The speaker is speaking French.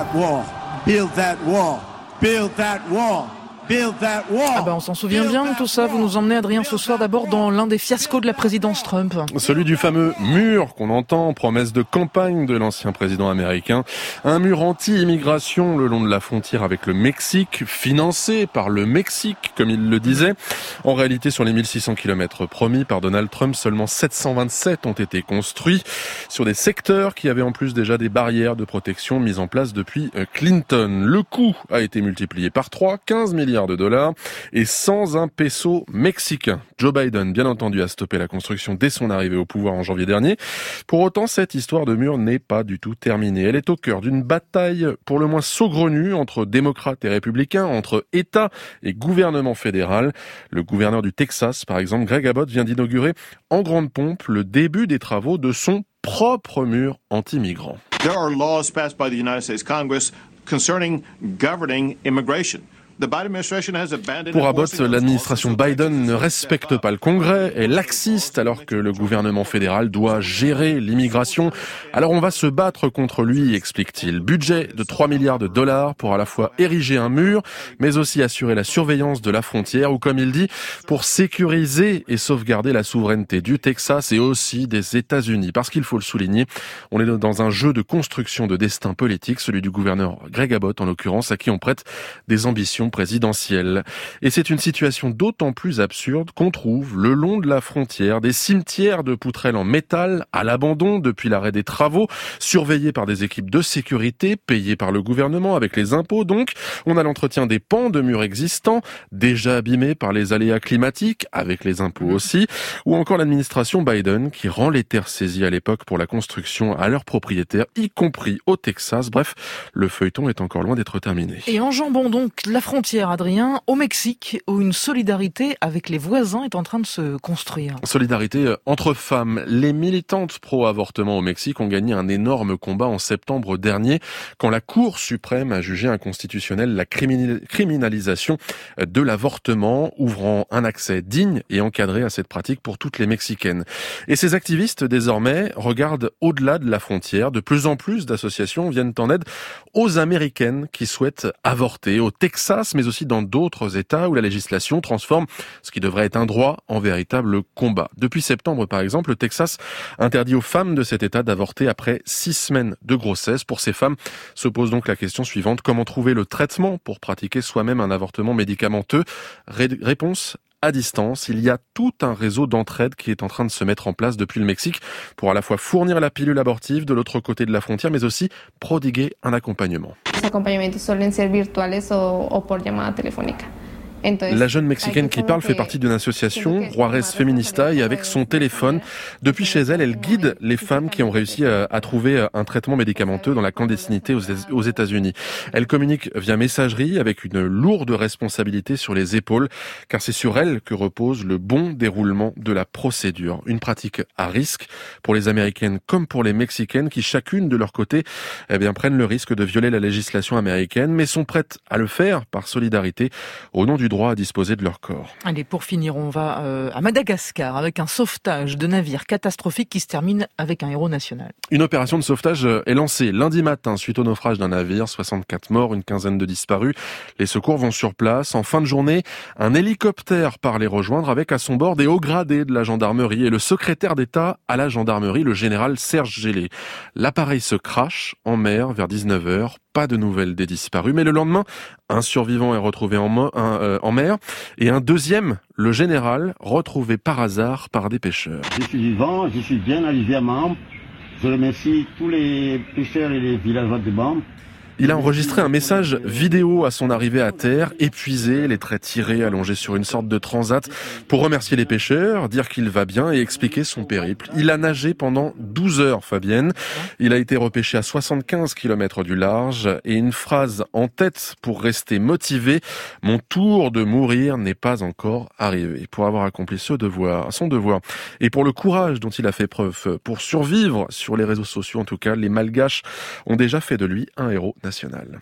that wall. Build that wall. Build that wall. On s'en souvient bien de tout ça. Vous nous emmenez, Adrien, ce soir d'abord dans l'un des fiascos de la présidence Trump. Celui du fameux mur qu'on entend, promesse de campagne de l'ancien président américain. Un mur anti-immigration le long de la frontière avec le Mexique, financé par le Mexique, comme il le disait. En réalité, sur les 1600 km promis par Donald Trump, seulement 727 ont été construits sur des secteurs qui avaient en plus déjà des barrières de protection mises en place depuis Clinton. Le coût a été multiplié par 3, 15 milliards de dollars, et sans un peso mexicain. Joe Biden, bien entendu, a stoppé la construction dès son arrivée au pouvoir en janvier dernier. Pour autant, cette histoire de mur n'est pas du tout terminée. Elle est au cœur d'une bataille pour le moins saugrenue entre démocrates et républicains, entre État et gouvernement fédéral. Le gouverneur du Texas, par exemple, Greg Abbott, vient d'inaugurer en grande pompe le début des travaux de son propre mur anti-migrants. There are laws passed by the United States Congress concerning governing immigration. Pour Abbott, l'administration Biden ne respecte pas le Congrès, est laxiste alors que le gouvernement fédéral doit gérer l'immigration. Alors on va se battre contre lui, explique-t-il. Budget de 3 milliards de dollars pour à la fois ériger un mur, mais aussi assurer la surveillance de la frontière, ou comme il dit, pour sécuriser et sauvegarder la souveraineté du Texas et aussi des États-Unis. Parce qu'il faut le souligner, on est dans un jeu de construction de destin politique, celui du gouverneur Greg Abbott en l'occurrence, à qui on prête des ambitions présidentielle. Et c'est une situation d'autant plus absurde qu'on trouve le long de la frontière des cimetières de poutrelles en métal à l'abandon depuis l'arrêt des travaux, surveillés par des équipes de sécurité, payées par le gouvernement avec les impôts donc. On a l'entretien des pans de murs existants, déjà abîmés par les aléas climatiques, avec les impôts aussi, ou encore l'administration Biden qui rend les terres saisies à l'époque pour la construction à leurs propriétaires, y compris au Texas. Bref, le feuilleton est encore loin d'être terminé. Et enjambant donc la frontière, Adrien, au Mexique, où une solidarité avec les voisins est en train de se construire. Solidarité entre femmes. Les militantes pro-avortement au Mexique ont gagné un énorme combat en septembre dernier, quand la Cour suprême a jugé inconstitutionnelle la criminalisation de l'avortement, ouvrant un accès digne et encadré à cette pratique pour toutes les Mexicaines. Et ces activistes, désormais, regardent au-delà de la frontière. De plus en plus d'associations viennent en aide aux Américaines qui souhaitent avorter. Au Texas, mais aussi dans d'autres États où la législation transforme ce qui devrait être un droit en véritable combat. Depuis septembre, par exemple, le Texas interdit aux femmes de cet État d'avorter après 6 semaines de grossesse. Pour ces femmes, se pose donc la question suivante: comment trouver le traitement pour pratiquer soi-même un avortement médicamenteux? Réponse: à distance. Il y a tout un réseau d'entraide qui est en train de se mettre en place depuis le Mexique pour à la fois fournir la pilule abortive de l'autre côté de la frontière, mais aussi prodiguer un accompagnement. Los acompañamientos suelen ser virtuales o por llamada telefónica. La jeune Mexicaine qui parle fait partie d'une association, Juarez Feminista, et avec son téléphone, depuis chez elle, elle guide les femmes qui ont réussi à trouver un traitement médicamenteux dans la clandestinité aux États-Unis. Elle communique via messagerie avec une lourde responsabilité sur les épaules, car c'est sur elle que repose le bon déroulement de la procédure. Une pratique à risque pour les Américaines comme pour les Mexicaines qui, chacune de leur côté, prennent le risque de violer la législation américaine, mais sont prêtes à le faire par solidarité au nom du droit à disposer de leur corps. Allez, pour finir, on va à Madagascar avec un sauvetage de navire catastrophique qui se termine avec un héros national. Une opération de sauvetage est lancée lundi matin suite au naufrage d'un navire, 64 morts, une quinzaine de disparus. Les secours vont sur place. En fin de journée, un hélicoptère part les rejoindre avec à son bord des hauts gradés de la gendarmerie et le secrétaire d'État à la gendarmerie, le général Serge Gélé. L'appareil se crache en mer vers 19h. Pas de nouvelles des disparus, mais le lendemain, un survivant est retrouvé en mer et un deuxième, le général, retrouvé par hasard par des pêcheurs. Je suis vivant, je suis bien arrivé à Maham. Je remercie tous les pêcheurs et les villageois de Maham. Il a enregistré un message vidéo à son arrivée à terre, épuisé, les traits tirés, allongés sur une sorte de transat, pour remercier les pêcheurs, dire qu'il va bien et expliquer son périple. Il a nagé pendant 12 heures, Fabienne. Il a été repêché à 75 km du large et une phrase en tête pour rester motivé: mon tour de mourir n'est pas encore arrivé. Pour avoir accompli son devoir. Et pour le courage dont il a fait preuve pour survivre sur les réseaux sociaux, en tout cas, les Malgaches ont déjà fait de lui un héros national.